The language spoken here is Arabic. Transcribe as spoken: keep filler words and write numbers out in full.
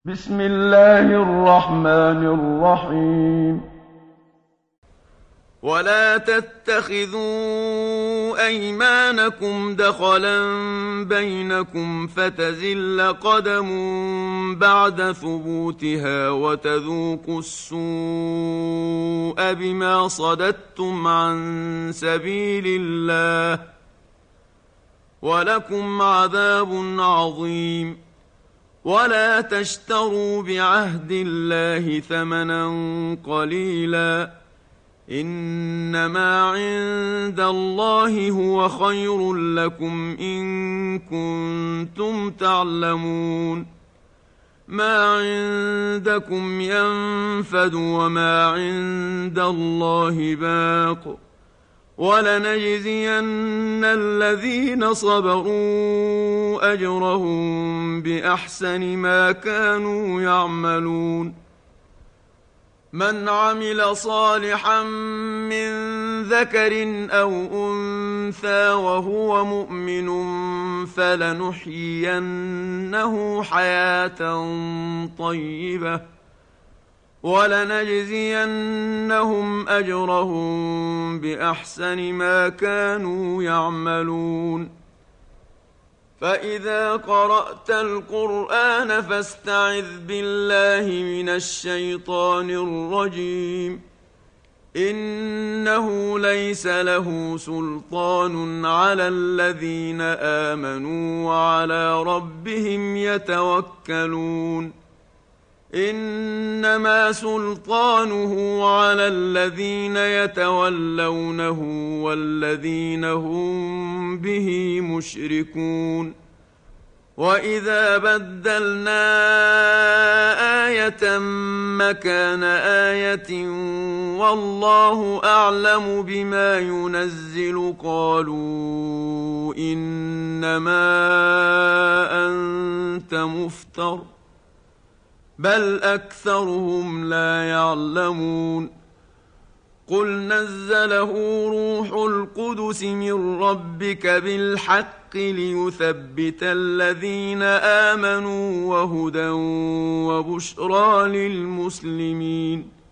بسم الله الرحمن الرحيم. ولا تتخذوا أيمانكم دخلا بينكم فتزل قدم بعد ثبوتها وتذوقوا السوء بما صددتم عن سبيل الله ولكم عذاب عظيم. ولا تشتروا بعهد الله ثمنا قليلا إنما عند الله هو خير لكم إن كنتم تعلمون. ما عندكم ينفد وما عند الله باق ولنجزين الذين صبروا أجرهم بأحسن ما كانوا يعملون. من عمل صالحا من ذكر أو أنثى وهو مؤمن فلنحيينه حياة طيبة ولنجزينهم أجرهم بأحسن ما كانوا يعملون. فإذا قرأت القرآن فاستعذ بالله من الشيطان الرجيم. إنه ليس له سلطان على الذين آمنوا وعلى ربهم يتوكلون. إنما سلطانه على الذين يتولونه والذين هم به مشركون. وإذا بدلنا آية مكان آية والله أعلم بما ينزل قالوا إنما أنت مفتر بل أكثرهم لا يعلمون. قل نزله روح القدس من ربك بالحق ليثبت الذين آمنوا وهدى وبشرى للمسلمين.